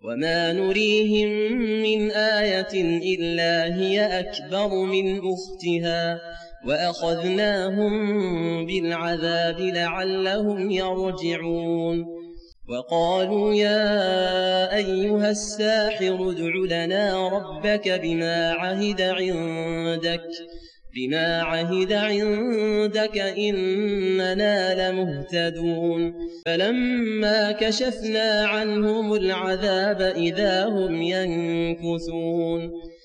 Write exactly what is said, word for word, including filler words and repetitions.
وما نريهم من آية إلا هي أكبر من أختها وأخذناهم بالعذاب لعلهم يرجعون وقالوا يا أيها الساحر ادع لنا ربك بما عهد عندك بما عهد عندك إننا لمهتدون فلما كشفنا عنهم العذاب إذا هم ينكثون